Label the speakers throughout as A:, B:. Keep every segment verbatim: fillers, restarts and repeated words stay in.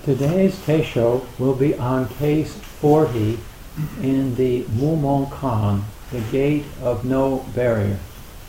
A: Today's Teisho will be on case forty in the Mumon Kan, the gate of no barrier.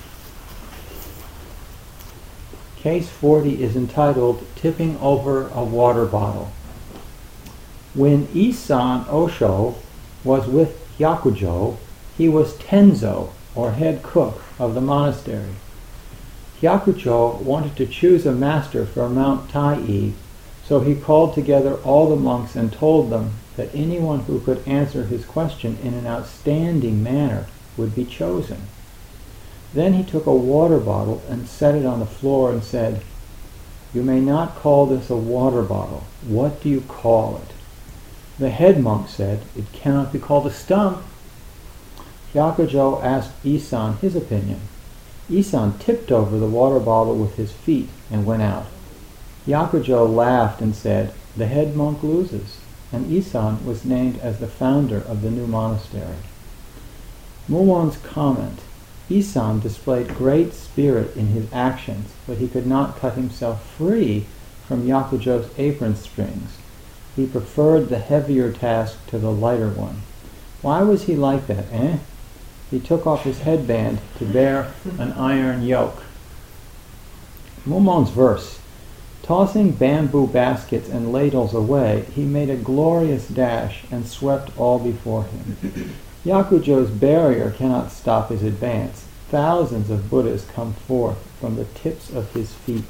A: Case forty is entitled Tipping Over a Water Bottle. When Isan Osho was with Hyakujo, he was Tenzo, or head cook, of the monastery. Hyakujo wanted to choose a master for Mount Tai, so he called together all the monks and told them that anyone who could answer his question in an outstanding manner would be chosen. Then he took a water bottle and set it on the floor and said, "You may not call this a water bottle. What do you call it?" The head monk said, "It cannot be called a stump." Hyakujo asked Isan his opinion. Isan tipped over the water bottle with his feet and went out. Hyakujo laughed and said, "The head monk loses," and Isan was named as the founder of the new monastery. Mumon's comment: Isan displayed great spirit in his actions, but he could not cut himself free from Hyakujo's apron strings. He preferred the heavier task to the lighter one. Why was he like that, eh? He took off his headband to bear an iron yoke. Mumon's verse: tossing bamboo baskets and ladles away, he made a glorious dash and swept all before him. Hyakujo's barrier cannot stop his advance. Thousands of Buddhas come forth from the tips of his feet.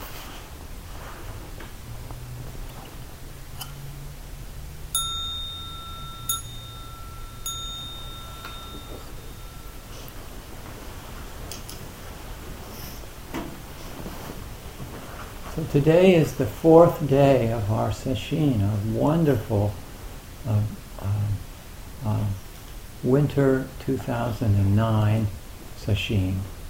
A: So today is the fourth day of our sesshin, of wonderful uh, uh, uh, winter two thousand nine sesshin,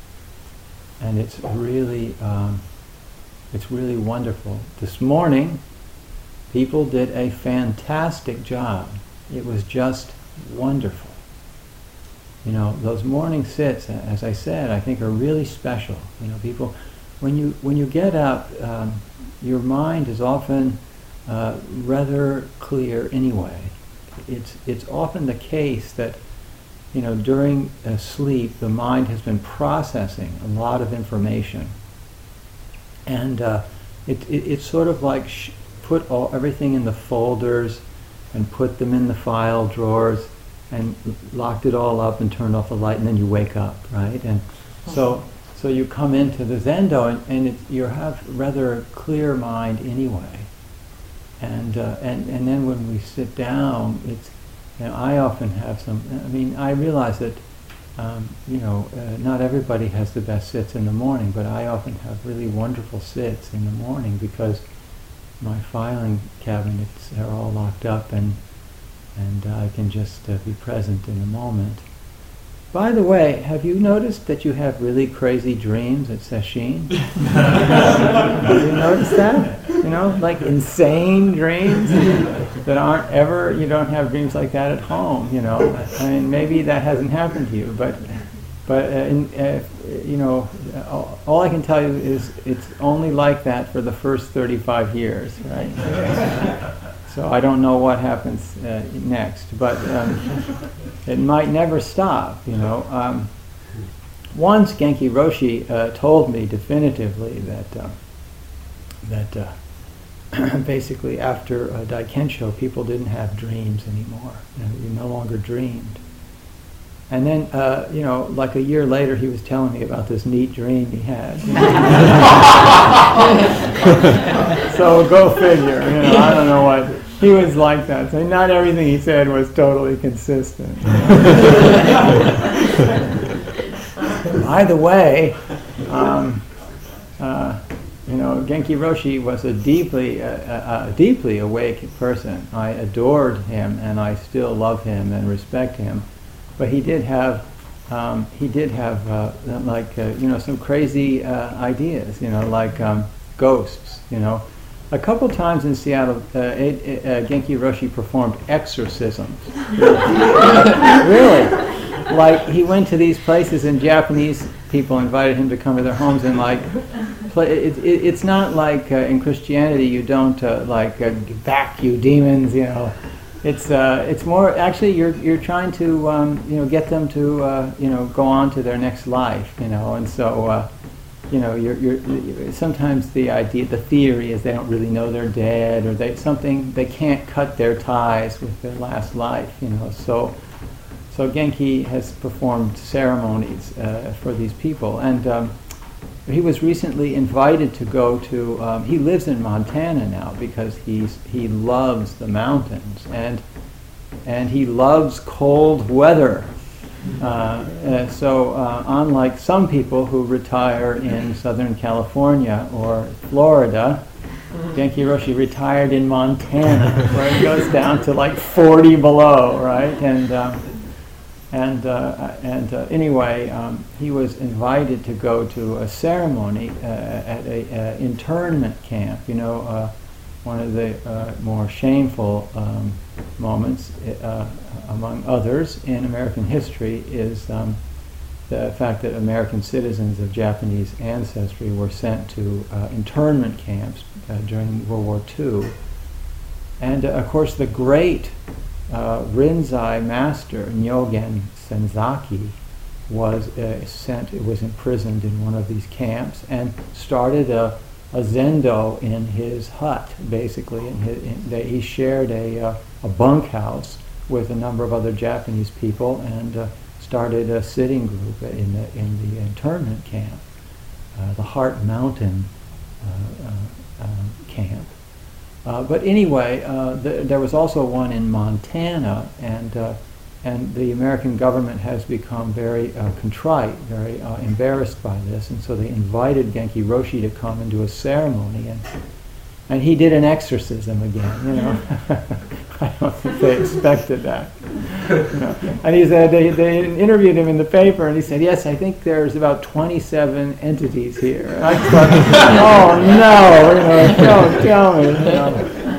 A: and it's really um, it's really wonderful. This morning, people did a fantastic job. It was just wonderful. You know, those morning sits, as I said, I think are really special. You know, people. When you when you get up, um, your mind is often uh, rather clear anyway. It's it's often the case that, you know, during uh, sleep the mind has been processing a lot of information, and uh, it, it it's sort of like sh- put all everything in the folders and put them in the file drawers and locked it all up and turned off the light, and then you wake up, right? And so. So you come into the Zendo, and, and it, you have rather clear mind anyway. And, uh, and and then when we sit down, it's, you know, I often have some, I mean, I realize that, um, you know, uh, not everybody has the best sits in the morning, but I often have really wonderful sits in the morning because my filing cabinets are all locked up, and, and uh, I can just uh, be present in the moment. By the way, have you noticed that you have really crazy dreams at sesshin? Have you noticed that? You know, like insane dreams that aren't ever, you don't have dreams like that at home, you know. I mean, maybe that hasn't happened to you, but, but uh, in, uh, you know, all, all I can tell you is it's only like that for the first thirty-five years, right? So I don't know what happens uh, next, but um, it might never stop, you know. Um, once Genki Roshi uh, told me definitively that uh, that uh, basically after uh, Daikensho, people didn't have dreams anymore. You know, you no longer dreamed. And then, uh, you know, like a year later, he was telling me about this neat dream he had. So go figure, you know, I don't know what. He was like that, so not everything he said was totally consistent. By the way, um, uh, you know, Genki Roshi was a deeply, uh, a, a deeply awake person. I adored him, and I still love him and respect him. But he did have, um, he did have uh, like uh, you know, some crazy uh, ideas. You know, like um, ghosts. You know. A couple times in Seattle, uh, it, it, uh, Genki Roshi performed exorcisms. Really? like he went to these places and Japanese people invited him to come to their homes and like play, it, it, it's not like uh, in Christianity you don't uh, like uh, back you demons, you know. It's uh, it's more actually you're you're trying to um, you know get them to uh, you know go on to their next life, you know, and so uh, you know you're, you're, you're sometimes the idea the theory is they don't really know they're dead or they something they can't cut their ties with their last life, you know. So so Genki has performed ceremonies uh, for these people, and um, he was recently invited to go to, um, he lives in Montana now because he's, he loves the mountains and, and he loves cold weather. Uh, uh, so uh, unlike some people who retire in Southern California or Florida, Genki Roshi retired in Montana where it goes down to like forty below, right? And um, And uh, and uh, anyway, um, he was invited to go to a ceremony uh, at a uh, internment camp. You know, uh, one of the uh, more shameful um, moments, uh, among others, in American history is um, the fact that American citizens of Japanese ancestry were sent to uh, internment camps uh, during World War Two. And uh, of course, the great Uh, Rinzai master Nyogen Senzaki was uh, sent, was imprisoned in one of these camps and started a, a zendo in his hut, basically. In his, in the, he shared a, uh, a bunkhouse with a number of other Japanese people and uh, started a sitting group in the, in the internment camp, uh, the Heart Mountain uh, uh, uh, camp. Uh, but anyway, uh, th- there was also one in Montana, and uh, and the American government has become very uh, contrite, very uh, embarrassed by this, and so they invited Genki Roshi to come and do a ceremony, and and he did an exorcism again. You know, I don't think they expected that. You know? And he said they they interviewed him in the paper, and he said, "Yes, I think there's about twenty-seven entities here." And I thought, "Oh no, you know, don't tell me." You know.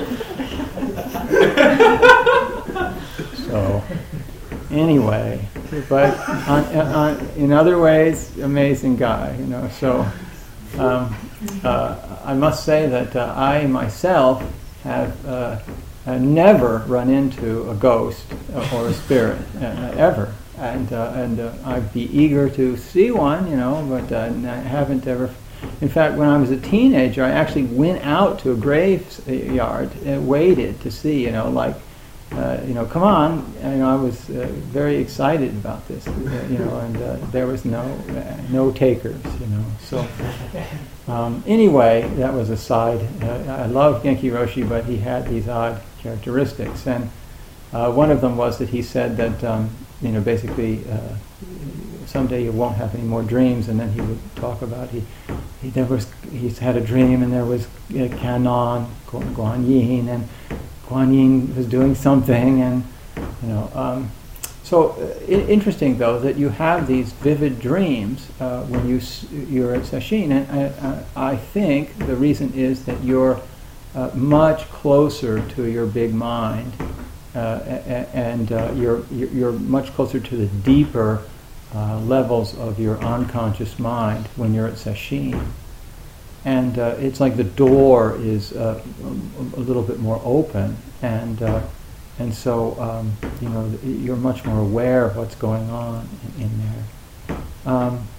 A: So anyway, but on, on, in other ways, amazing guy. You know, so. Um, uh, I must say that uh, I myself have uh, uh, never run into a ghost or a spirit uh, ever, and uh, and uh, I'd be eager to see one, you know, but uh, I haven't ever. In fact, when I was a teenager, I actually went out to a graveyard and waited to see, you know, like. Uh, you know, come on! You know, I was uh, very excited about this. Uh, you know, and uh, there was no uh, no takers. You know, so um, anyway, that was a side. Uh, I love Genki Roshi, but he had these odd characteristics, and uh, one of them was that he said that um, you know, basically, uh, someday you won't have any more dreams, and then he would talk about he, he there was he's had a dream, and there was uh, Kannon, Guan Yin, and Guan Yin was doing something, and you know. Um, so uh, I- interesting though that you have these vivid dreams uh, when you s- you're at sesshin, and I, I, I think the reason is that you're uh, much closer to your big mind, uh, a- a- and uh, you're you're you're much closer to the deeper uh, levels of your unconscious mind when you're at sesshin. And uh, it's like the door is uh, a, a little bit more open, and uh, and so um, you know you're much more aware of what's going on in, in there. Um,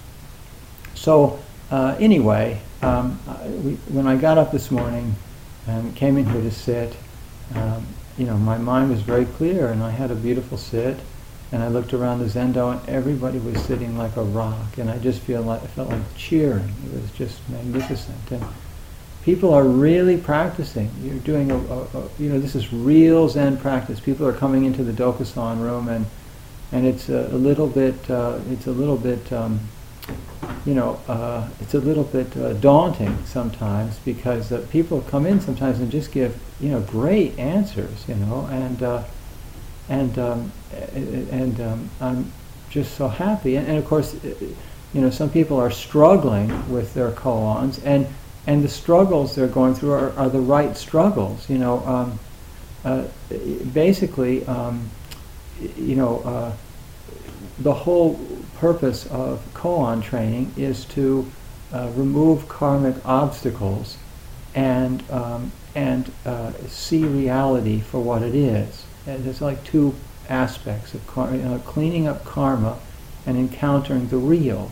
A: so uh, anyway, um, I, we, when I got up this morning and came in here to sit, um, you know, my mind was very clear, and I had a beautiful sit. And I looked around the zendo, and everybody was sitting like a rock, and I just feel like I felt like cheering. It was just magnificent, and people are really practicing. You're doing a, a, a you know, this is real Zen practice. People are coming into the Dokusan room, and and it's a, a little bit, uh, it's a little bit, um, you know, uh, it's a little bit uh, daunting sometimes because uh, people come in sometimes and just give, you know, great answers, you know, and. Uh, And um, and um, I'm just so happy. And, and of course, you know, some people are struggling with their koans, and and the struggles they're going through are, are the right struggles. You know, um, uh, basically, um, you know, uh, the whole purpose of koan training is to uh, remove karmic obstacles and um, and uh, see reality for what it is. And there's like two aspects of kar- you know, cleaning up karma and encountering the real.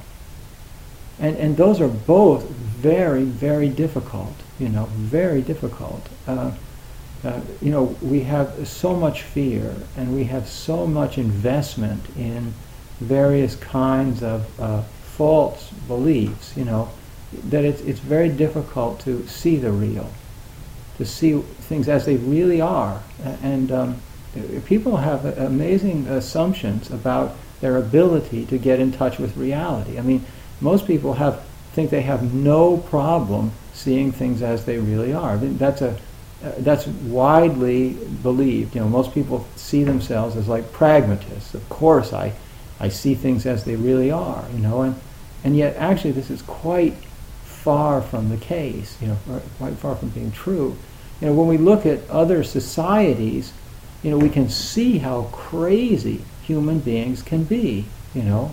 A: And and those are both very, very difficult, you know, very difficult. Uh, uh, you know, we have so much fear and we have so much investment in various kinds of uh, false beliefs, you know, that it's it's very difficult to see the real, to see things as they really are. And um, people have amazing assumptions about their ability to get in touch with reality. I mean, most people have think they have no problem seeing things as they really are. I mean, that's a uh, that's widely believed. You know, most people see themselves as like pragmatists. Of course, I I see things as they really are. You know, and and yet actually this is quite far from the case. You know, quite far from being true. You know, when we look at other societies, you know, we can see how crazy human beings can be. You know,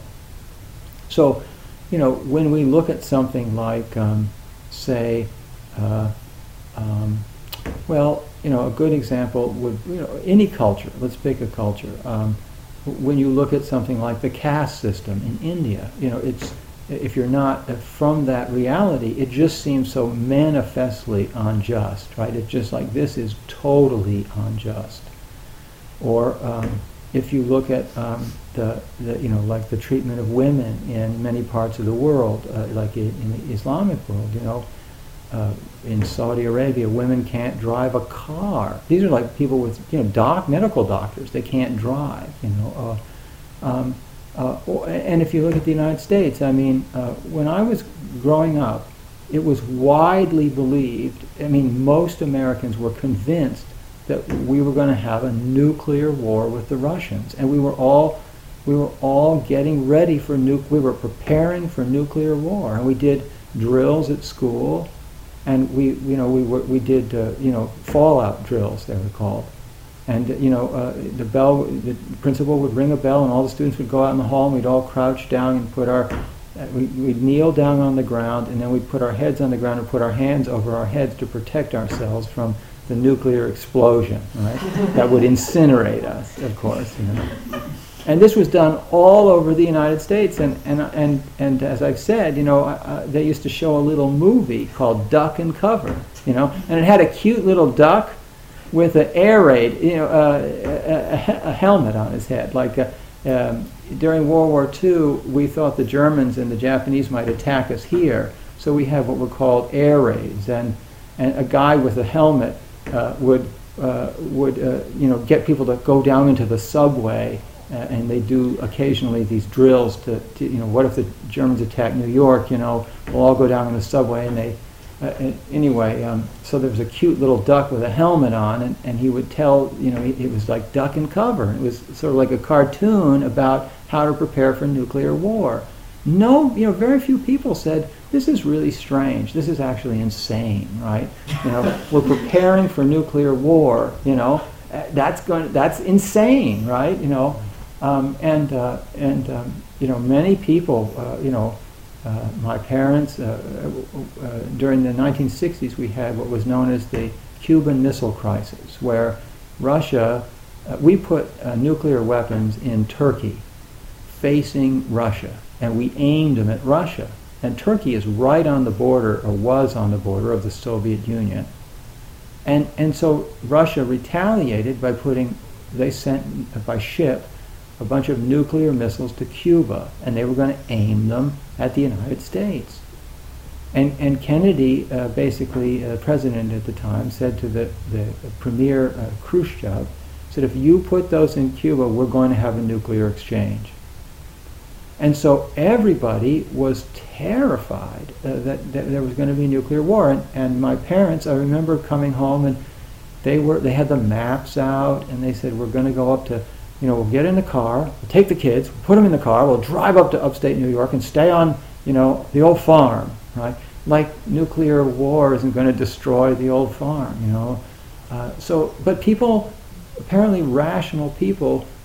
A: so. You know, when we look at something like, um, say, uh, um, well, you know, a good example would, you know, any culture, let's pick a culture. Um, when you look at something like the caste system in India, you know, it's, if you're not uh, from that reality, it just seems so manifestly unjust, right? It's just like, this is totally unjust. Or, um, if you look at um, the, the, you know, like the treatment of women in many parts of the world, uh, like in, in the Islamic world, you know, uh, in Saudi Arabia, women can't drive a car. These are like people with, you know, doc, medical doctors. They can't drive, you know. Uh, um, uh, or, and if you look at the United States, I mean, uh, when I was growing up, it was widely believed, I mean, most Americans were convinced that we were going to have a nuclear war with the Russians, and we were all we were all getting ready for nu- we were preparing for nuclear war, and we did drills at school, and we you know we were, we did uh, you know fallout drills, they were called, and you know uh, the bell the principal would ring a bell, and all the students would go out in the hall, and we'd all crouch down and put our uh, we, we'd kneel down on the ground, and then we'd put our heads on the ground and put our hands over our heads to protect ourselves from the nuclear explosion, right? That would incinerate us, of course. You know. And this was done all over the United States. And and and, and as I've said, you know, uh, they used to show a little movie called Duck and Cover, you know, and it had a cute little duck with an air raid, you know, uh, a, a, a helmet on his head. Like uh, um, during World War Two, we thought the Germans and the Japanese might attack us here, so we have what were called air raids, and and a guy with a helmet Uh, would uh, would uh, you know get people to go down into the subway, uh, and they do occasionally these drills to, to you know what if the Germans attack New York, you know we'll all go down in the subway, and they uh, and anyway um, so there was a cute little duck with a helmet on, and, and he would tell you know it, it was like Duck and Cover. It was sort of like a cartoon about how to prepare for nuclear war. No, you know very few people said, this is really strange. This is actually insane, right? You know, we're preparing for nuclear war. You know, uh, that's going. That's insane, right? You know, um, and uh, and um, you know, many people. Uh, you know, uh, my parents. Uh, uh, during the nineteen sixties, we had what was known as the Cuban Missile Crisis, where Russia. Uh, we put uh, nuclear weapons in Turkey, facing Russia, and we aimed them at Russia. And Turkey is right on the border, or was on the border, of the Soviet Union. And and so Russia retaliated by putting, they sent by ship a bunch of nuclear missiles to Cuba, and they were going to aim them at the United States. And and Kennedy, uh, basically, uh, president at the time, said to the, the premier uh, Khrushchev, said, if you put those in Cuba, we're going to have a nuclear exchange. And so everybody was terrified uh, that, that there was going to be nuclear war. And, and my parents, I remember coming home, and they were they had the maps out, and they said, we're going to go up to, you know, we'll get in the car, we'll take the kids, we'll put them in the car, we'll drive up to upstate New York and stay on, you know, the old farm, right? Like nuclear war isn't going to destroy the old farm, you know. Uh, so, but people, apparently rational people,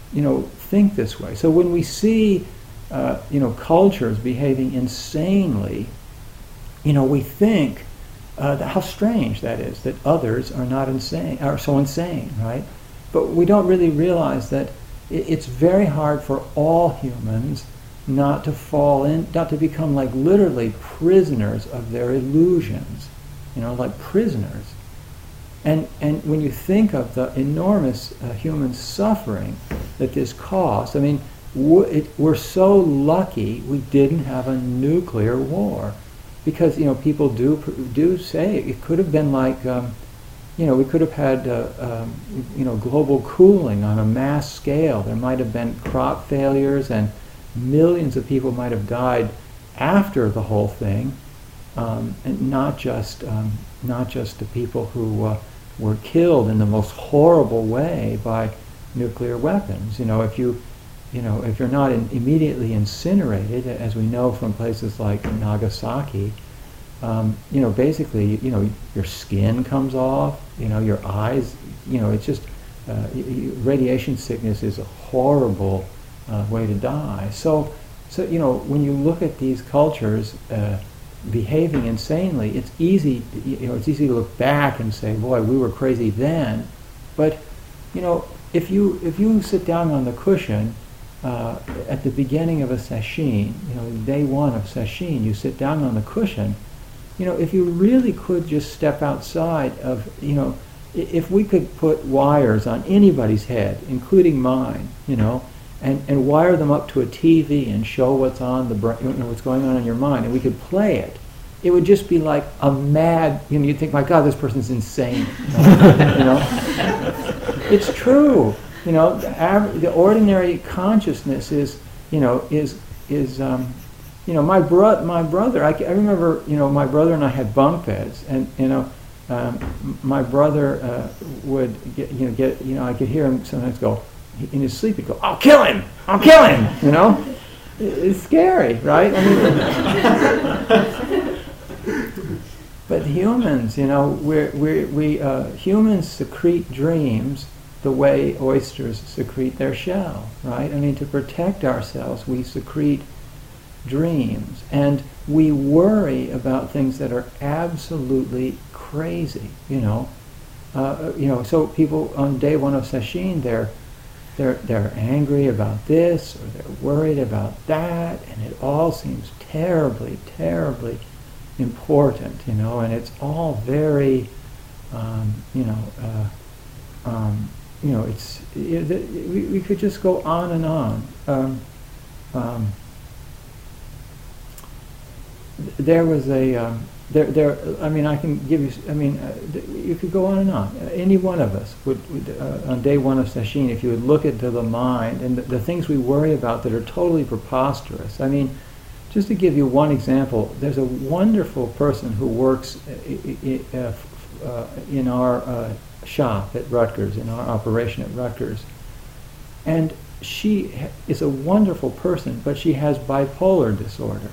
A: you know, think this way. So when we see, uh, you know, cultures behaving insanely, you know, we think uh, that how strange that is, that others are not insane, are so insane, right? But we don't really realize that it, it's very hard for all humans not to fall in, not to become like literally prisoners of their illusions, you know, like prisoners. And and when you think of the enormous uh, human suffering that this caused, I mean, w- it, we're so lucky we didn't have a nuclear war, because you know people do do say it could have been like, um, you know, we could have had uh, um, you know global cooling on a mass scale. There might have been crop failures, and millions of people might have died after the whole thing, um, and not just um, not just the people who uh, were killed in the most horrible way by nuclear weapons. You know, if you, you know, if you're not in, immediately incinerated, as we know from places like Nagasaki, um, you know, basically, you know, your skin comes off. You know, your eyes. You know, it's just uh, y- y- radiation sickness is a horrible uh, way to die. So, so you know, when you look at these cultures Uh, behaving insanely, it's easy, you know, it's easy to look back and say, boy, we were crazy then. But, you know, if you if you sit down on the cushion uh, at the beginning of a sesshin, you know, day one of sesshin, you sit down on the cushion, you know, if you really could just step outside of, you know, i- if we could put wires on anybody's head, including mine, you know, And, and wire them up to a T V and show what's on the bra- you know, what's going on in your mind, and we could play it. It would just be like a mad. You know, you'd think, my God, this person's insane. You know, it's true. You know, the, av- the ordinary consciousness is, you know, is is um, you know, my bro- my brother. I, I remember, you know, my brother and I had bunk beds, and you know, um, my brother uh, would get, you know, get, you know, I could hear him sometimes go. In his sleep, he'd go, "I'll kill him! I'll kill him!" You know, it's scary, right? I mean, but humans, you know, we're, we're, we uh, humans secrete dreams the way oysters secrete their shell, right? I mean, to protect ourselves, we secrete dreams, and we worry about things that are absolutely crazy. You know, uh, you know. So people on day one of sesshin, they're They're, they're angry about this, or they're worried about that, and it all seems terribly, terribly important, you know, and it's all very, um, you know, uh, um, you know, it's, it, we, we could just go on and on. Um, um, there was a, um, There, there. I mean, I can give you. I mean, uh, th- you could go on and on. Uh, any one of us would, would uh, on day one of sesshin, if you would look into the mind and the, the things we worry about that are totally preposterous. I mean, just to give you one example, there's a wonderful person who works uh, uh, uh, in our uh, shop at Rutgers, in our operation at Rutgers, and she ha- is a wonderful person, but she has bipolar disorder.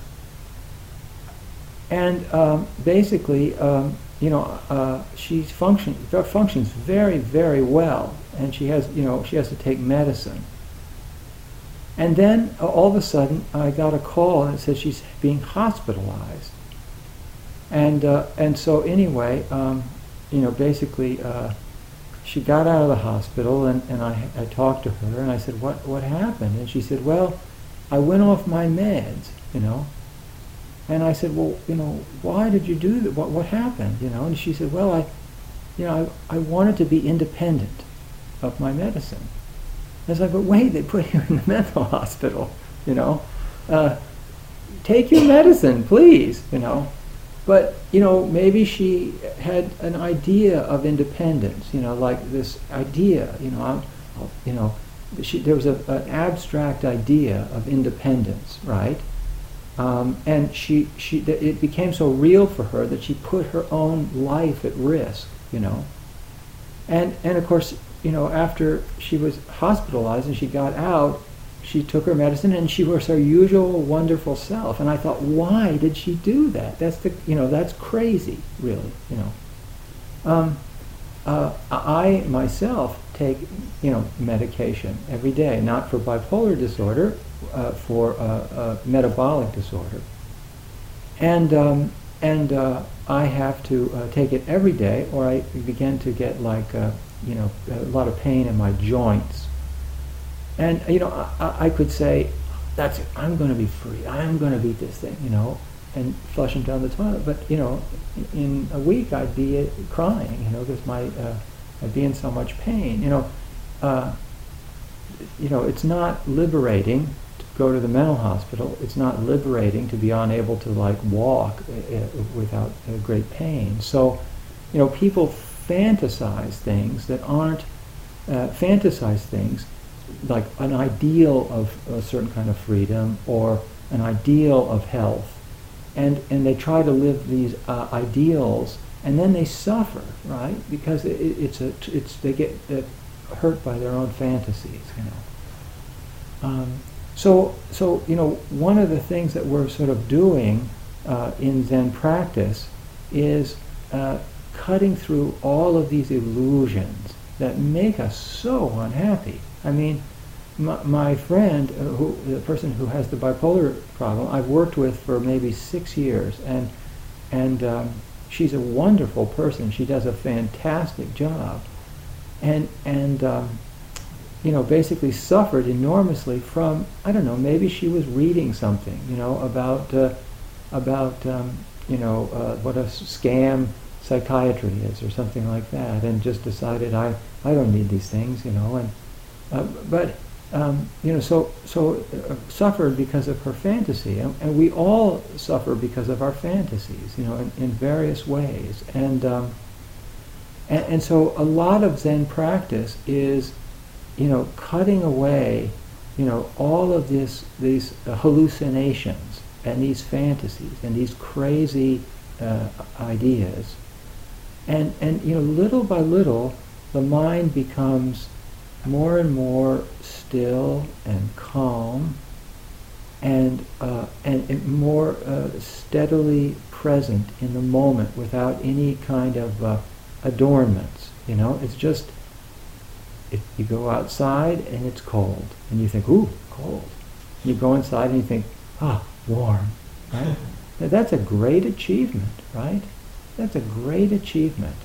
A: And um, basically, um, you know, uh, she function, functions very, very well, and she has, you know, she has to take medicine. And then uh, all of a sudden, I got a call, and it said she's being hospitalized. And uh, and so anyway, um, you know, basically, uh, she got out of the hospital, and, and I I talked to her, and I said, what what happened? And she said, well, I went off my meds, you know. And I said, well, you know, why did you do that? What, what happened? You know, and she said, well, I, you know, I, I wanted to be independent of my medicine. I was like, but wait, they put you in the mental hospital, you know. Uh, take your medicine, please, you know. But, you know, maybe she had an idea of independence, you know, like this idea, you know, I'm, I'll, you know, she, there was a, an abstract idea of independence, right? Um, and she, she, it became so real for her that she put her own life at risk, you know. And, and of course, you know, after she was hospitalized and she got out, she took her medicine and she was her usual wonderful self. And I thought, why did she do that? That's the, you know, that's crazy, really, you know. Um, uh, I myself take, you know, medication every day, not for bipolar disorder, uh, for uh, uh, metabolic disorder. And um, and uh, I have to uh, take it every day, or I begin to get like, uh, you know, a lot of pain in my joints. And you know, I, I could say, that's it, I'm going to be free. I'm going to beat this thing, you know, and flush them down the toilet. But you know, in a week I'd be uh, crying, you know, because my uh, I'd be in so much pain. You know, uh, you know, it's not liberating to go to the mental hospital. It's not liberating to be unable to like walk uh, without uh, great pain. So, you know, people fantasize things that aren't uh, fantasize things like an ideal of a certain kind of freedom or an ideal of health. And, and they try to live these uh, ideals, and then they suffer, right? Because it, it's a, it's they get uh, hurt by their own fantasies, you know. Um, so, so you know, one of the things that we're sort of doing uh, in Zen practice is uh, cutting through all of these illusions that make us so unhappy. I mean, My, my friend, uh, who, the person who has the bipolar problem, I've worked with for maybe six years, and and um, she's a wonderful person. She does a fantastic job, and and um, you know, basically suffered enormously from, I don't know, maybe she was reading something, you know, about uh, about um, you know uh, what a scam psychiatry is or something like that, and just decided I I don't need these things, you know, and uh, but. Um, you know, so so uh, suffered because of her fantasy, and, and we all suffer because of our fantasies, you know, in, in various ways, and, um, and and so a lot of Zen practice is, you know, cutting away, you know, all of this these uh, hallucinations and these fantasies and these crazy uh, ideas, and and you know, little by little, the mind becomes more and more still and calm, and uh, and, and more uh, steadily present in the moment without any kind of uh, adornments. You know, it's just it, you go outside and it's cold, and you think, "Ooh, cold." You go inside and you think, "Ah, warm." Right? Now, that's a great achievement, right? That's a great achievement.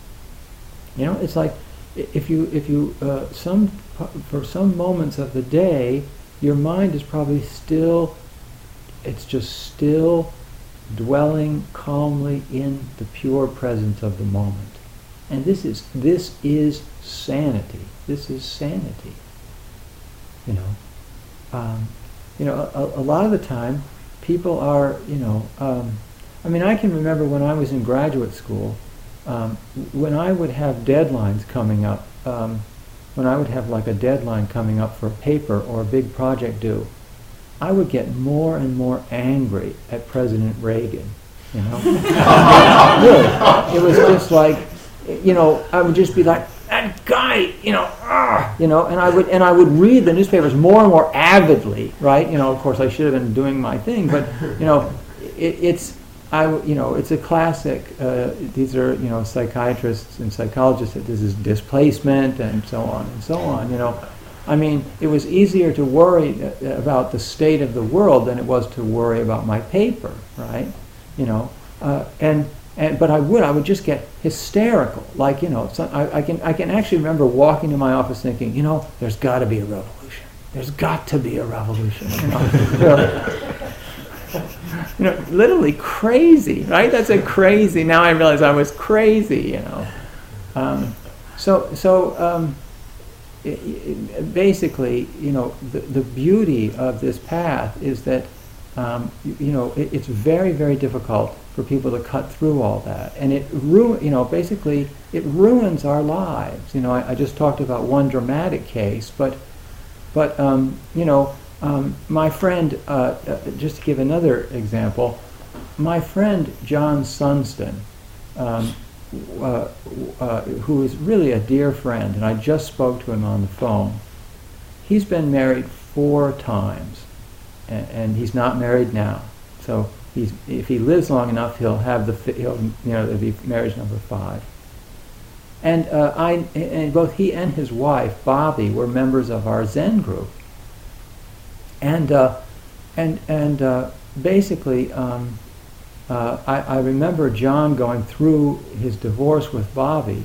A: You know, it's like. If you, if you, uh, some, for some moments of the day, your mind is probably still, it's just still dwelling calmly in the pure presence of the moment. And this is, this is sanity. This is sanity. You know, um, you know, a, a lot of the time, people are, you know, um, I mean, I can remember when I was in graduate school, Um, when I would have deadlines coming up, um, when I would have like a deadline coming up for a paper or a big project due, I would get more and more angry at President Reagan, you know? Really, it was just like, you know, I would just be like, that guy, you know, ah, you know, and I would and I would read the newspapers more and more avidly, right? You know, of course, I should have been doing my thing, but you know, it, it's. I, you know, it's a classic. Uh, these are, you know, psychiatrists and psychologists. That this is displacement and so on and so on. You know, I mean, it was easier to worry about the state of the world than it was to worry about my paper, right? You know, uh, and and but I would I would just get hysterical. Like, you know, so I, I can I can actually remember walking to my office thinking, you know, there's got to be a revolution. There's got to be a revolution. You know. You know, literally crazy, right? That's a crazy. Now I realize I was crazy, you know. Um, so, so um, it, it, basically, you know, the, the beauty of this path is that, um, you, you know, it, it's very, very difficult for people to cut through all that, and it ru- you know, basically, it ruins our lives. You know, I, I just talked about one dramatic case, but, but um, you know. Um, my friend, uh, uh, just to give another example, my friend John Sunston, um, uh, uh, who is really a dear friend, and I just spoke to him on the phone. He's been married four times, and, and he's not married now. So he's, if he lives long enough, he'll have the, fi- he'll, you know, it'll be marriage number five. And uh, I, and both he and his wife, Bobby, were members of our Zen group. And uh, and and uh, basically, um, uh, I, I remember John going through his divorce with Bobby,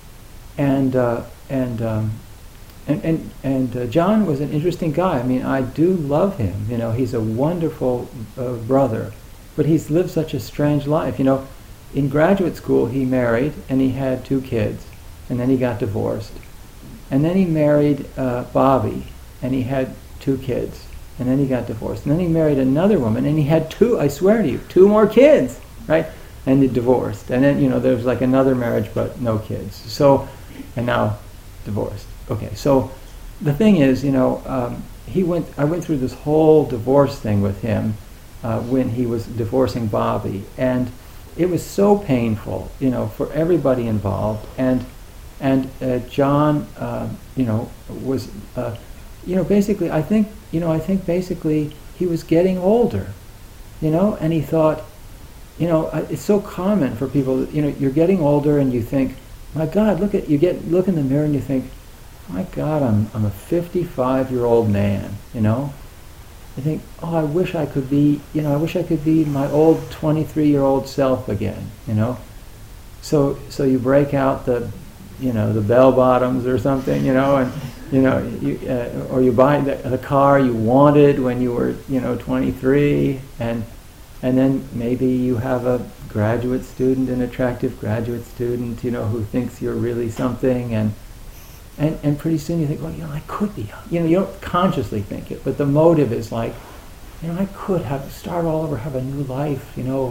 A: and uh, and, um, and and and uh, John was an interesting guy. I mean, I do love him. You know, he's a wonderful uh, brother, but he's lived such a strange life. You know, in graduate school he married and he had two kids, and then he got divorced, and then he married uh, Bobby, and he had two kids. And then he got divorced. And then he married another woman, and he had two, I swear to you, two more kids, right? And he divorced. And then, you know, there was like another marriage, but no kids. So, and now divorced. Okay, so the thing is, you know, um, he went, I went through this whole divorce thing with him uh, when he was divorcing Bobby. And it was so painful, you know, for everybody involved. And, and uh, John, uh, you know, was... Uh, you know, basically, I think, you know, I think basically he was getting older, you know, and he thought, you know, uh, it's so common for people, you know, you're getting older and you think, my God, look at, you get, look in the mirror and you think, my God, I'm, I'm a fifty-five-year-old man, you know. You think, oh, I wish I could be, you know, I wish I could be my old twenty-three-year-old self again, you know. So, so you break out the, you know, the bell bottoms or something, you know, and, you know, you, uh, or you buy the, the car you wanted when you were, you know, twenty-three, and and then maybe you have a graduate student, an attractive graduate student, you know, who thinks you're really something, and and and pretty soon you think, well, you know, I could be, you know, you don't consciously think it, but the motive is like, you know, I could have start all over, have a new life, you know,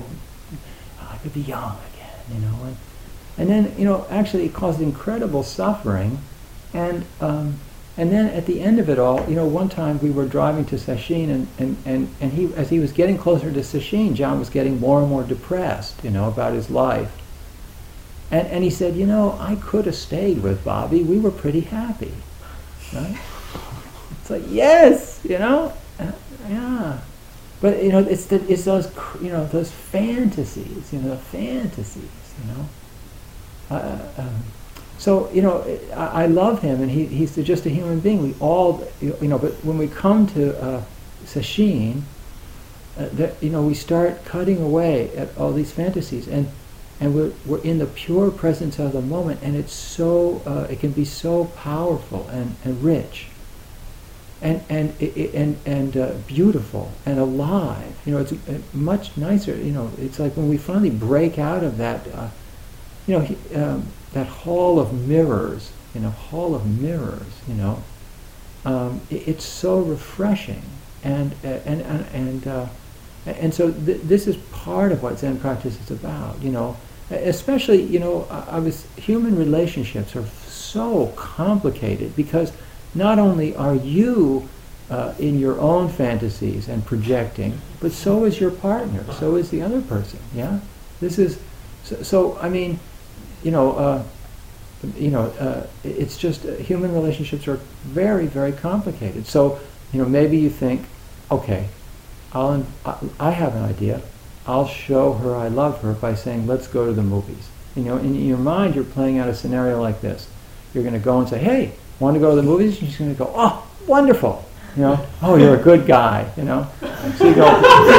A: I could be young again, you know, and and then, you know, actually it caused incredible suffering. And um, and then at the end of it all, you know, one time we were driving to Sesshin, and, and, and, and he, as he was getting closer to Sesshin, John was getting more and more depressed, you know, about his life. And and he said, you know, I could have stayed with Bobby. We were pretty happy, right? It's like, yes, you know, uh, yeah. But you know, it's the, it's those you know those fantasies, you know, the fantasies, you know. Uh, um, So, you know, I, I love him, and he, he's just a human being. We all, you know, but when we come to uh, Sesshin, uh, that, you know, we start cutting away at all these fantasies, and and we're, we're in the pure presence of the moment, and it's so, uh, it can be so powerful and, and rich, and and it, and, and uh, beautiful and alive. You know, it's uh, much nicer, you know, it's like when we finally break out of that, uh, you know, he, um, that hall of mirrors, you know, hall of mirrors, you know, um, it, it's so refreshing, and uh, and and and, uh, and so th- this is part of what Zen practice is about, you know, especially, you know, I, I was human relationships are so complicated because not only are you uh, in your own fantasies and projecting, but so is your partner, so is the other person, yeah. This is so. so I mean. You know, uh, you know, uh, it's just uh, human relationships are very, very complicated. So, you know, maybe you think, okay, I'll in- I, I have an idea. I'll show her I love her by saying, let's go to the movies. You know, in, in your mind, you're playing out a scenario like this. You're going to go and say, hey, want to go to the movies? And she's going to go, oh, wonderful. You know, oh, you're a good guy. You know, so you go,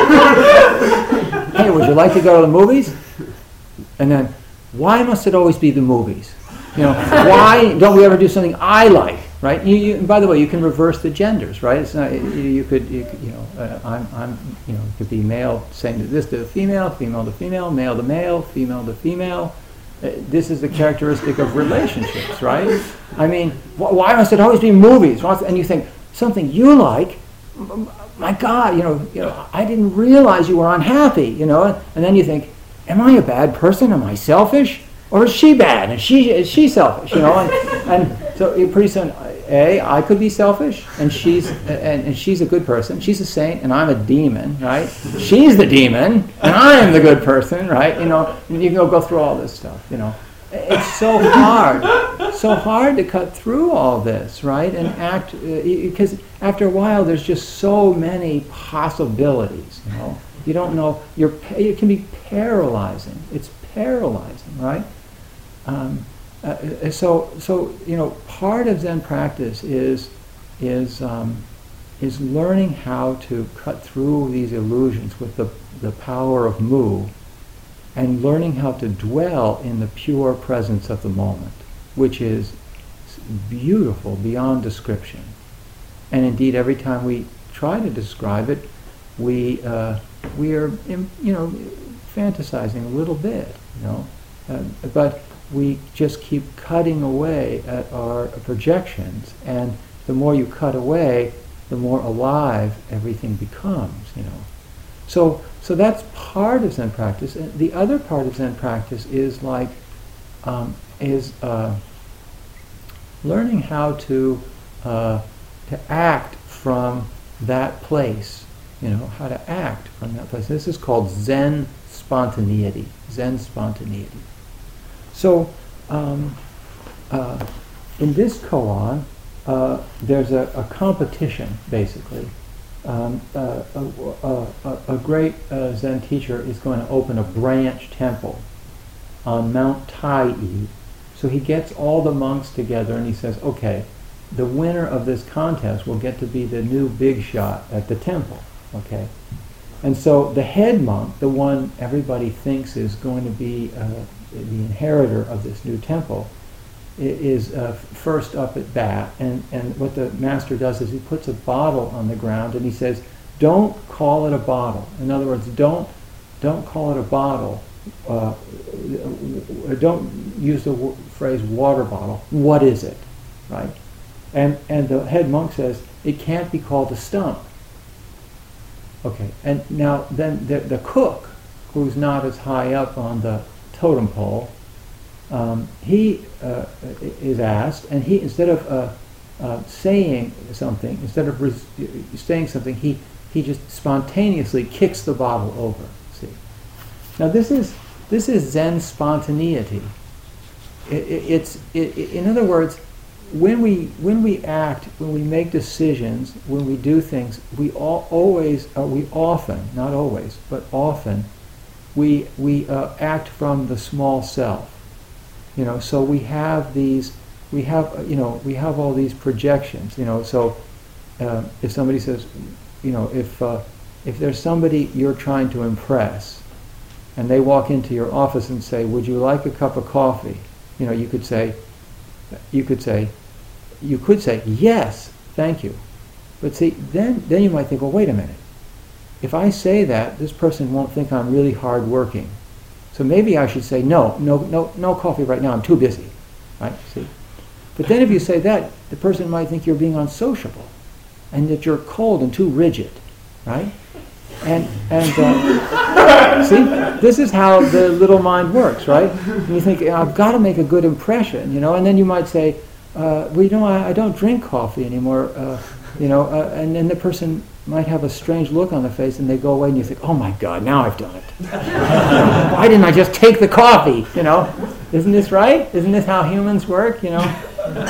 A: hey, would you like to go to the movies? And then, why must it always be the movies? You know, why don't we ever do something I like, right? You, you, and by the way, you can reverse the genders, right? It's not, you, you could, you, could, you know, uh, I'm, I'm, you know, it could be male saying this to the female, female to female, male to male, female to female. Uh, this is the characteristic of relationships, right? I mean, wh- why must it always be movies? And you think something you like, my God, you know, you know, I didn't realize you were unhappy, you know, and then you think, am I a bad person? Am I selfish? Or is she bad? And she is she selfish? You know, and, and so pretty soon, A, I could be selfish, and she's and, and she's a good person. She's a saint, and I'm a demon, right? She's the demon, and I am the good person, right? You know, and you can go, go through all this stuff. You know, it's so hard, so hard to cut through all this, right? And act uh, because after a while, there's just so many possibilities. You know, you don't know. You're it can be paralyzing. It's paralyzing, right? Um, uh, so so you know, part of Zen practice is is um, is learning how to cut through these illusions with the the power of mu, and learning how to dwell in the pure presence of the moment, which is beautiful beyond description. And indeed, every time we try to describe it, we uh, we are, you know, fantasizing a little bit, you know, uh, but we just keep cutting away at our projections, and the more you cut away, the more alive everything becomes, you know. So, so that's part of Zen practice. And the other part of Zen practice is like, um, is uh, learning how to uh, to act from that place. You know, how to act from that place. This is called Zen spontaneity. Zen spontaneity. So, um, uh, in this koan, uh, there's a, a competition, basically. Um, uh, a, a, a great uh, Zen teacher is going to open a branch temple on Mount Tai-i. So he gets all the monks together and he says, okay, the winner of this contest will get to be the new big shot at the temple. Okay? And so the head monk, the one everybody thinks is going to be uh, the inheritor of this new temple, is uh, first up at bat, and, and what the master does is he puts a bottle on the ground and he says, don't call it a bottle. In other words, don't don't call it a bottle. Uh, don't use the w- phrase water bottle. What is it? Right? And and the head monk says, it can't be called a stump. Okay, and now then the, the cook, who's not as high up on the totem pole, Um, he uh, is asked, and he, instead of uh, uh, saying something, instead of res- saying something, he, he just spontaneously kicks the bottle over. See, now this is this is Zen spontaneity. It, it, it's it, it, in other words, when we when we act, when we make decisions, when we do things, we all always uh, we often, not always, but often, we we uh, act from the small self. You know, so we have these, we have, you know, we have all these projections. You know, so uh, if somebody says, you know, if uh, if there's somebody you're trying to impress, and they walk into your office and say, "Would you like a cup of coffee?" You know, you could say, you could say, you could say, "Yes, thank you." But see, then then you might think, well, wait a minute. If I say that, this person won't think I'm really hardworking. So maybe I should say, no, no, no, no coffee right now, I'm too busy, right? See? But then if you say that, the person might think you're being unsociable and that you're cold and too rigid, right? And, and uh, see, this is how the little mind works, right? And you think, I've got to make a good impression, you know, and then you might say, uh, well, you know, I, I don't drink coffee anymore, uh, you know, uh, and then the person might have a strange look on the face, and they go away, and you think, oh my God, now I've done it. Why didn't I just take the coffee, you know? Isn't this right? Isn't this how humans work, you know?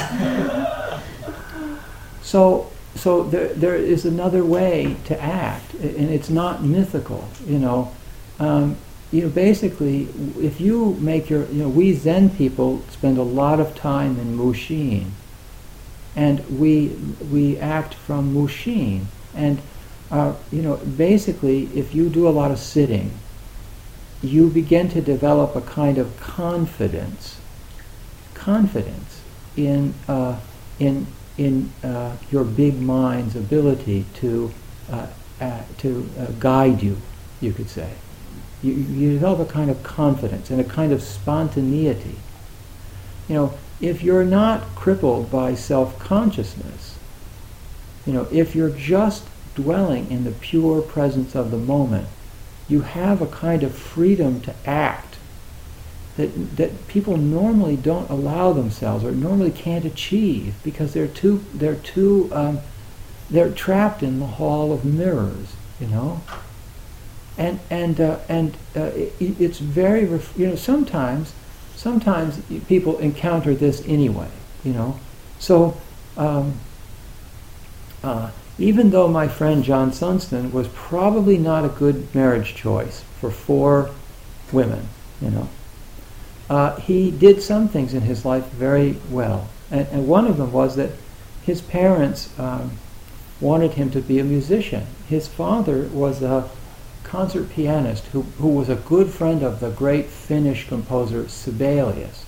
A: So, so there, there is another way to act, and it's not mythical, you know. Um, you know, basically, if you make your, you know, we Zen people spend a lot of time in Mushin, and we we act from Mushin. And, uh, you know, basically, if you do a lot of sitting, you begin to develop a kind of confidence, confidence in uh, in in uh, your big mind's ability to uh, uh, to uh, guide you, you could say. You, you develop a kind of confidence and a kind of spontaneity. You know, if you're not crippled by self-consciousness, you know, if you're just dwelling in the pure presence of the moment, you have a kind of freedom to act that that people normally don't allow themselves or normally can't achieve because they're too they're too um, they're trapped in the hall of mirrors, you know. And and uh, and uh, it, it's very ref- you know sometimes sometimes people encounter this anyway, you know. So. Um, Uh, even though my friend John Sunston was probably not a good marriage choice for four women, you know, uh, he did some things in his life very well. And, and one of them was that his parents um, wanted him to be a musician. His father was a concert pianist who, who was a good friend of the great Finnish composer Sibelius.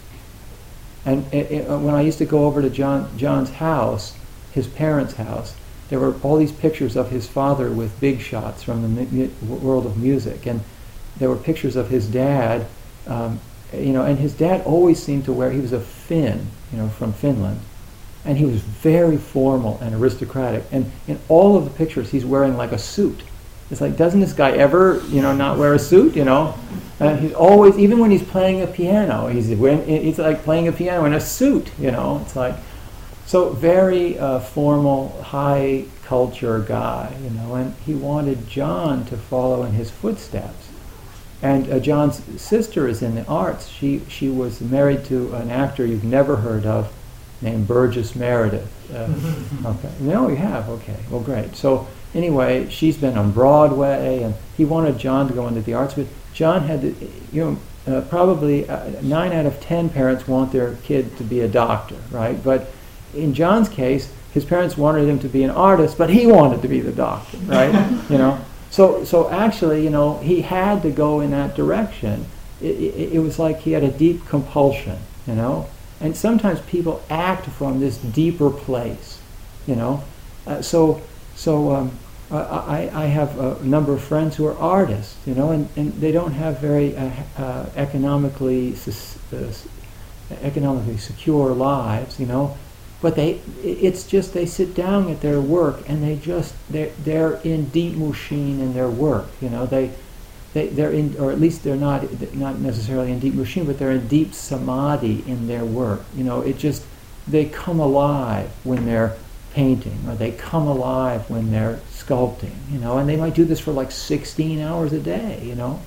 A: And it, it, when I used to go over to John, John's house, his parents' house, there were all these pictures of his father with big shots from the mu- world of music. And there were pictures of his dad, um, you know, and his dad always seemed to wear, he was a Finn, you know, from Finland. And he was very formal and aristocratic. And in all of the pictures, he's wearing like a suit. It's like, doesn't this guy ever, you know, not wear a suit, you know? And he's always, even when he's playing a piano, he's wearing, he's like playing a piano in a suit, you know? It's like, so very uh, formal, high culture guy, you know? And he wanted John to follow in his footsteps. And uh, John's sister is in the arts. She she was married to an actor you've never heard of, named Burgess Meredith. Uh, okay, no, you have. Okay, well, great. So anyway, she's been on Broadway, and he wanted John to go into the arts, but John had, to, you know, uh, probably uh, nine out of ten parents want their kid to be a doctor, right? But in John's case, his parents wanted him to be an artist, but he wanted to be the doctor, right? You know. So, so actually, you know, he had to go in that direction. It, it, it was like he had a deep compulsion, you know. And sometimes people act from this deeper place, you know. Uh, so, so um, I, I have a number of friends who are artists, you know, and, and they don't have very uh, uh, economically sus- uh, economically secure lives, you know. But they, it's just they sit down at their work and they just they're they're in deep mushin in their work, you know. They, they they're in, or at least they're not not necessarily in deep mushin, but they're in deep samadhi in their work. You know, it just they come alive when they're painting, or they come alive when they're sculpting, you know. And they might do this for like sixteen hours a day, you know.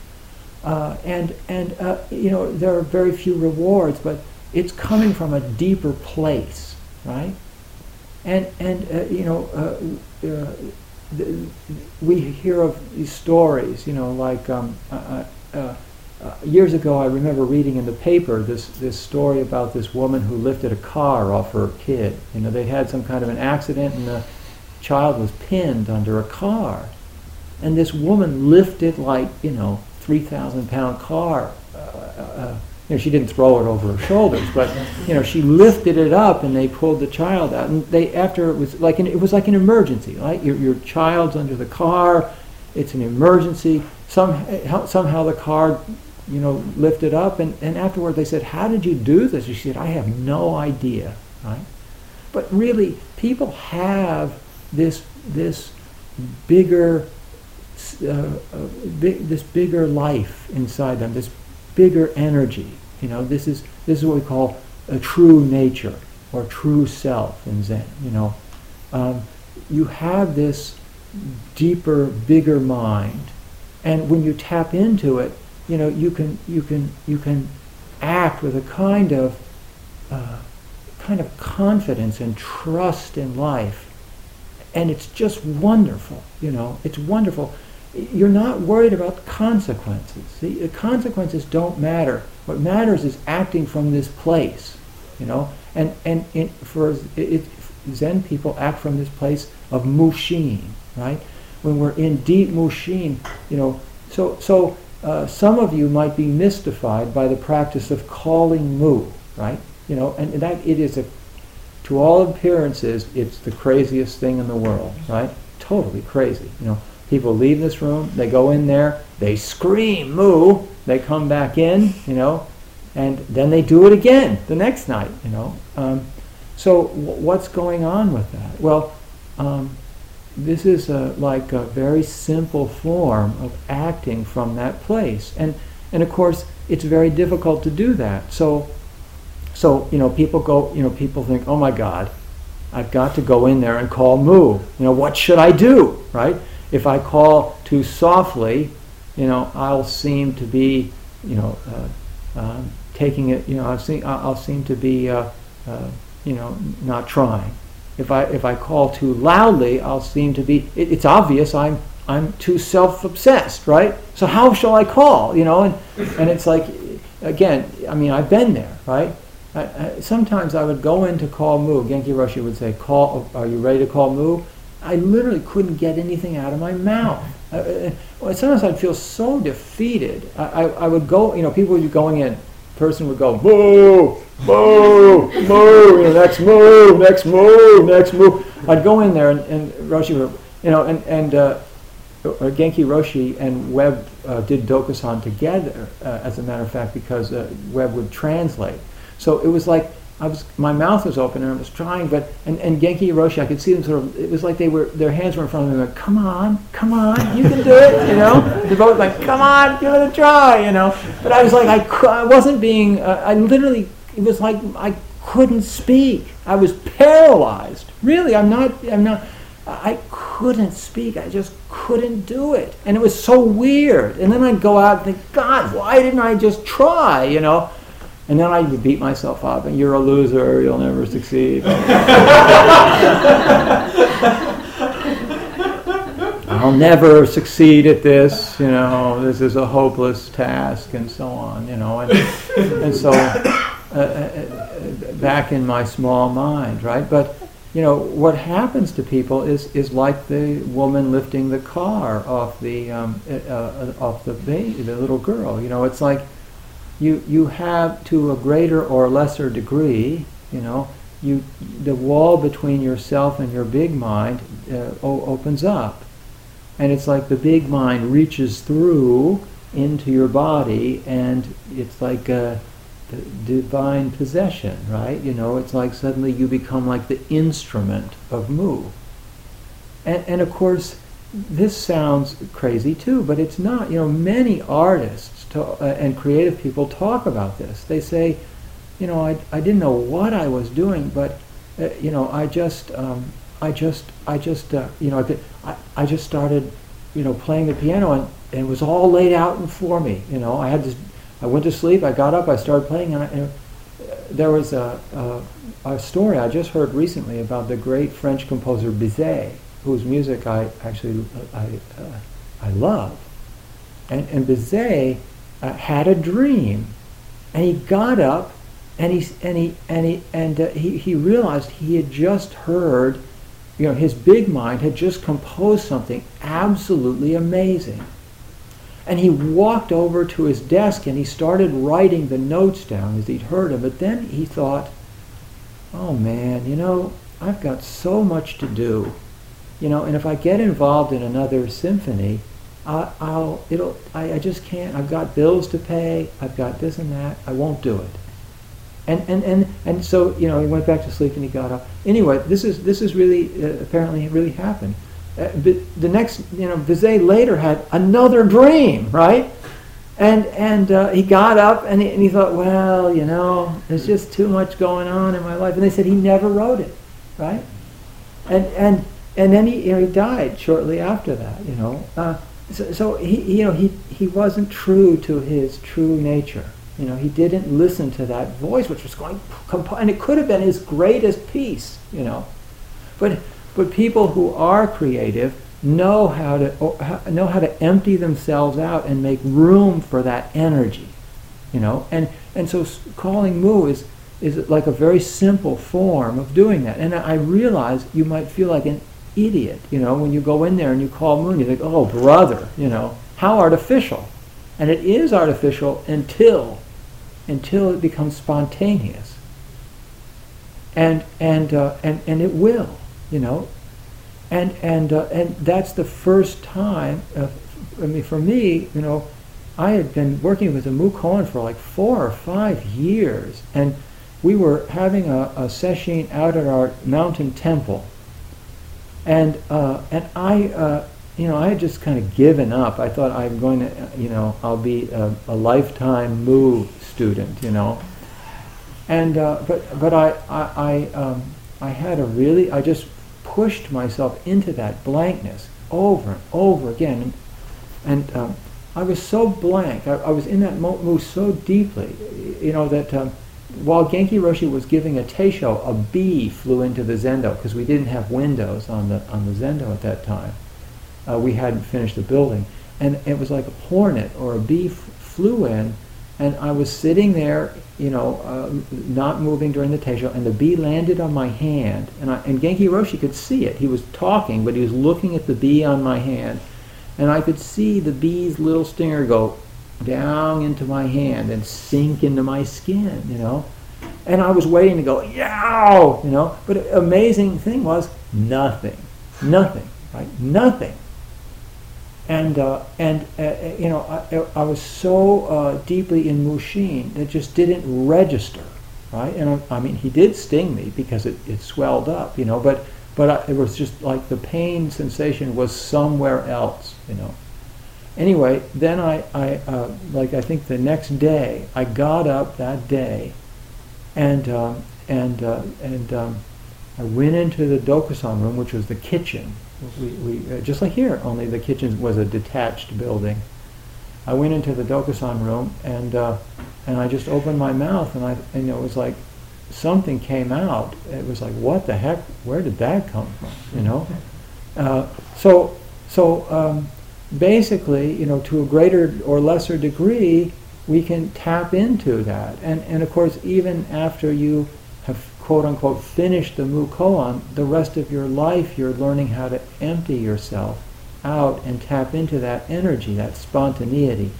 A: Uh, and and uh, you know, there are very few rewards, but it's coming from a deeper place, right? And and uh, you know, uh, uh, th- we hear of these stories, you know, like um, uh, uh, uh, years ago, I remember reading in the paper this this story about this woman who lifted a car off her kid. You know, they had some kind of an accident, and the child was pinned under a car, and this woman lifted like you know three thousand pound car. Uh, uh, You know, she didn't throw it over her shoulders, but you know, she lifted it up, and they pulled the child out. And they, after it was like an, it was like an emergency, right? Your your child's under the car, it's an emergency. Some somehow the car, you know, lifted up, and, and afterward they said, "How did you do this?" And she said, "I have no idea," right? But really, people have this this bigger, uh, uh, big, this bigger life inside them, this bigger energy. You know, this is this is what we call a true nature or true self in Zen. You know, um, you have this deeper, bigger mind, and when you tap into it, you know, you can you can you can act with a kind of uh, kind of confidence and trust in life, and it's just wonderful. You know, it's wonderful. You're not worried about consequences. The consequences don't matter. What matters is acting from this place, you know. And and in, for it, it, Zen people act from this place of mushin, right? When we're in deep mushin, you know. So so uh, some of you might be mystified by the practice of calling mu, right? You know, and that it is a, to all appearances, it's the craziest thing in the world, right? Totally crazy, you know. People leave this room, they go in there, they scream, moo, they come back in, you know, and then they do it again the next night, you know. Um, so w- what's going on with that? Well, um, this is a, like a very simple form of acting from that place. And, and of course, it's very difficult to do that. So, so, you know, people go, you know, people think, oh my God, I've got to go in there and call moo. You know, what should I do, right? If I call too softly, you know, I'll seem to be, you know, uh, uh, taking it. You know, I'll seem I'll seem to be, uh, uh, you know, not trying. If I if I call too loudly, I'll seem to be. It, it's obvious I'm I'm too self-obsessed, right? So how shall I call? You know, and and it's like again, I mean, I've been there, right? I, I, sometimes I would go in to call Mu. Genki Roshi would say, "Call, are you ready to call Mu?" I literally couldn't get anything out of my mouth. Uh, well, sometimes I'd feel so defeated. I, I, I would go, you know, people would be going in, person would go, "Moo, moo, moo, you know, next moo, next moo, next moo." I'd go in there and, and Roshi would, you know, and, and uh, Genki Roshi and Webb uh, did Dokusan together, uh, as a matter of fact, because uh, Webb would translate. So it was like, I was, my mouth was open and I was trying, but, and, and Genki Roshi, I could see them sort of, it was like they were, their hands were in front of them, like, "Come on, come on, you can do it," you know? They're both like, "Come on, give it a try," you know? But I was like, I, cou- I wasn't being, uh, I literally, it was like I couldn't speak. I was paralyzed. Really, I'm not, I'm not, I couldn't speak. I just couldn't do it. And it was so weird. And then I'd go out and think, God, why didn't I just try, you know? And then I would beat myself up, and "You're a loser, you'll never succeed." "I'll never succeed at this, you know, this is a hopeless task," and so on, you know. And, and so, uh, uh, back in my small mind, right? But, you know, what happens to people is, is like the woman lifting the car off the, um, uh, uh, off the baby, the little girl, you know, it's like, You you have, to a greater or lesser degree, you know, you the wall between yourself and your big mind uh, o- opens up, and it's like the big mind reaches through into your body, and it's like a divine possession, right? You know, it's like suddenly you become like the instrument of Mu, and and of course, this sounds crazy too, but it's not. You know, many artists to, uh, and creative people talk about this. They say, you know, I, I didn't know what I was doing, but uh, you know, I just um, I just I just uh, you know I, could, I I just started, you know, playing the piano, and, and it was all laid out for me. You know, I had this. I went to sleep. I got up. I started playing, and, I, and there was a, a a story I just heard recently about the great French composer Bizet, whose music I actually I uh, I love, and and Bizet uh, had a dream, and he got up, and he and he and he and uh, he he realized he had just heard, you know, his big mind had just composed something absolutely amazing, and he walked over to his desk and he started writing the notes down as he'd heard them. But then he thought, "Oh man, you know, I've got so much to do. You know, and if I get involved in another symphony, I, I'll, it'll, I, I just can't. I've got bills to pay. I've got this and that. I won't do it." And and and and so, you know, he went back to sleep and he got up. Anyway, this is this is really uh, apparently it really happened. Uh, but the next, you know, Bizet later had another dream, right? And and uh, he got up and he, and he thought, well, you know, there's just too much going on in my life. And they said he never wrote it, right? And and. And then he, you know, he died shortly after that. You know, uh, so, so he, you know, he he wasn't true to his true nature. You know, he didn't listen to that voice, which was going, and it could have been his greatest piece. You know, but but people who are creative know how to or, know how to empty themselves out and make room for that energy. You know, and and so calling Mu is is like a very simple form of doing that. And I realize you might feel like an idiot, you know, when you go in there and you call Moon, you think, "Oh, brother, you know, how artificial." And it is artificial until until it becomes spontaneous. And and uh, and and it will, you know. And and uh, and that's the first time. Uh, I mean, for me, you know, I had been working with a Mu Koan for like four or five years, and we were having a, a sesshin out at our mountain temple. And uh, and I, uh, you know, I had just kind of given up. I thought I'm going to, you know, I'll be a, a lifetime Mu student, you know. And uh, but but I I I, um, I had a really I just pushed myself into that blankness over and over again, and, and um, I was so blank. I, I was in that Mu so deeply, you know, that. Um, While Genki Roshi was giving a teisho, a bee flew into the zendo because we didn't have windows on the on the zendo at that time. Uh, we hadn't finished the building, and it was like a hornet or a bee f- flew in, And I was sitting there, you know, uh, not moving during the Teisho, and the bee landed on my hand, and, I, and Genki Roshi could see it. He was talking, but he was looking at the bee on my hand, and I could see the bee's little stinger go down into my hand and sink into my skin, you know. And I was waiting to go, yow, you know. But the amazing thing was, nothing, nothing, right, nothing. And, uh, and uh, you know, I, I was so uh, deeply in Mushin that just didn't register, right? And I, I mean, he did sting me because it, it swelled up, you know, but, but I, it was just like the pain sensation was somewhere else, you know. Anyway, then I, I uh, like I think the next day, I got up that day and, um, and, uh, and um, I went into the Dokusan room, which was the kitchen. We, we uh, just like here, only the kitchen was a detached building. I went into the Dokusan room and uh, and I just opened my mouth and I and it was like something came out. It was like, what the heck? Where did that come from? You know. Uh, so so um, basically, you know, to a greater or lesser degree, we can tap into that. And and of course, even after you have quote unquote finished the Mu Koan, the rest of your life you're learning how to empty yourself out and tap into that energy, that spontaneity.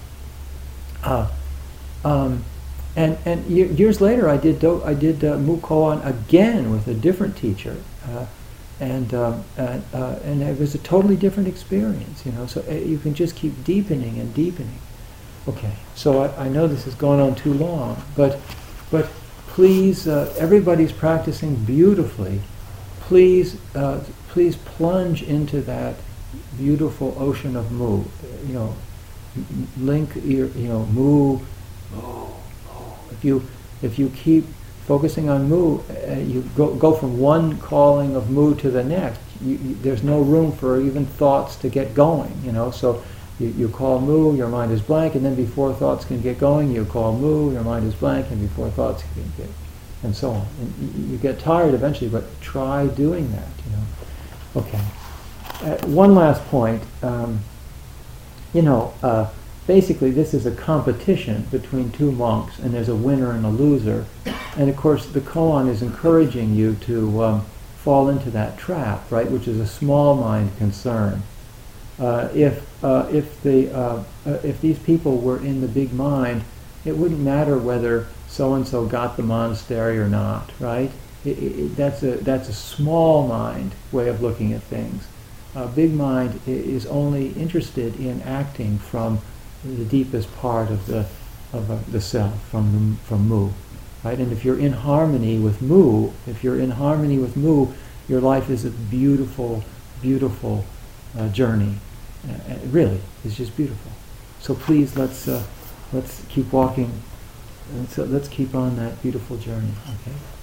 A: Uh, um, and and ye- years later, I did do- I did uh, Mu Koan again with a different teacher, uh, and um, uh, uh, and it was a totally different experience. You know, so uh, you can just keep deepening and deepening. Okay, so I, I know this has gone on too long, but but. Please, uh, everybody's practicing beautifully. Please, uh, please plunge into that beautiful ocean of Mu. You know, m- link your, you know, Mu, Mu, Mu. If you, if you keep focusing on Mu, uh, you go go from one calling of Mu to the next. You, you, there's no room for even thoughts to get going. You know, so. You, you call Mu, your mind is blank, and then before thoughts can get going, you call Mu, your mind is blank, and before thoughts can get, and so on. And you, you get tired eventually, but try doing that, you know. Okay. Uh, one last point. Um, you know, uh, basically this is a competition between two monks, and there's a winner and a loser. And of course, the koan is encouraging you to um, fall into that trap, right, which is a small mind concern. Uh, if uh, if the uh, uh, if these people were in the big mind, it wouldn't matter whether so and so got the monastery or not, right? It, it, that's a that's a small mind way of looking at things. A big mind is only interested in acting from the deepest part of the of uh, the self, from the, from Mu, right? And if you're in harmony with Mu, if you're in harmony with Mu, your life is a beautiful, beautiful uh, journey. Uh, really, it's just beautiful. So please, let's uh, let's keep walking, and so let's keep on that beautiful journey. Okay.